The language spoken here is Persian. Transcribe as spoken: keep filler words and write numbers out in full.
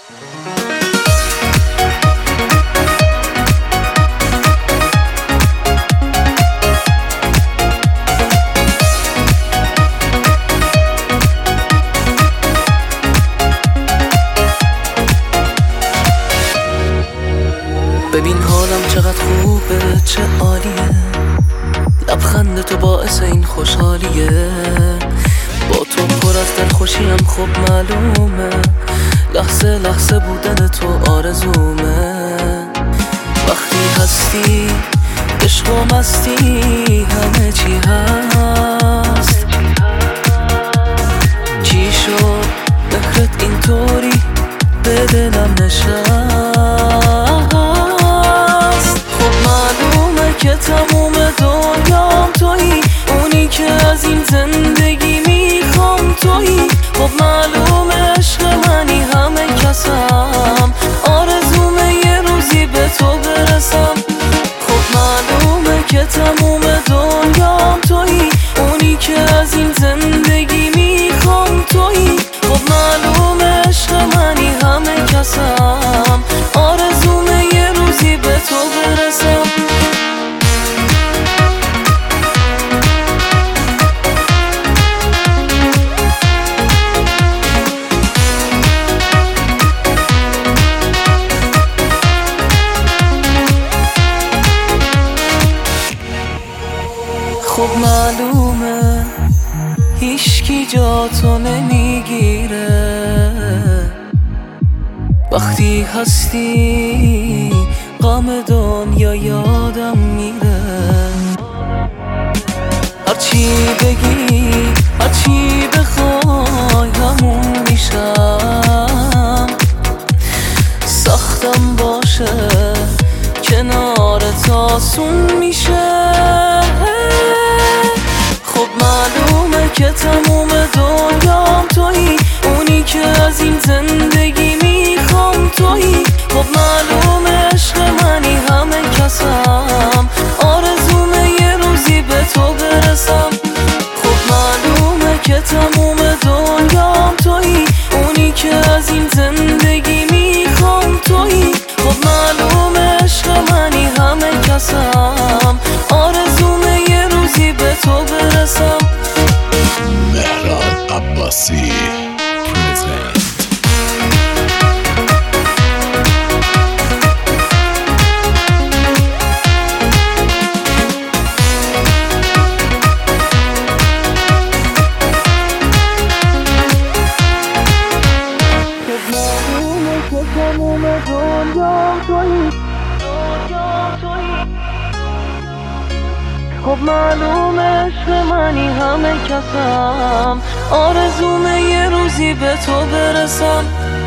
ببین حالم چقدر خوبه، چه عالیه، لبخند تو باعث این خوشحالیه. با تو پر از دلخوشیم، خب معلومه، لحظه لحظه بودن تو آرزومه. وقتی هستی عشق و مستی، همه چی هست. چی شد مهرت اینطوری به دلم نشست؟ که تموم دنیام تویی، اونی که از این زندگی میخوام تویی. خب معلومه عشق منی، همه کسم آرزومه یه روزی به تو برسم. خب معلومه که تموم دنیام تویی، اونی که از این زندگی میخوام تویی. خب معلومه عشق منی، همه کسم آرزومه یه روزی به تو برسم. خب معلومه هیچکی جا تو نمیگیره، وقتی هستی غم دنیا یادم میره. هرچی بگی هرچی بخوای همون میشم. سختم باشه کنارت آسون میشه. خب معلومه که تموم دنیام تویی، اونی که از این زندگی میخوام تویی. خب معلومه عشق منی، همه کسم آرزومه یه روزی به تو برسم. خب معلومه که تموم دنیام تویی، اونی که از این زندگی میخوام تویی. خب معلومه عشق منی، همه کسم آرزومه یه روزی به تو برسم. مهران عباسی پرزنت. خب معلومه عشق منی، همه کسم آرزومه یه روزی به تو برسم.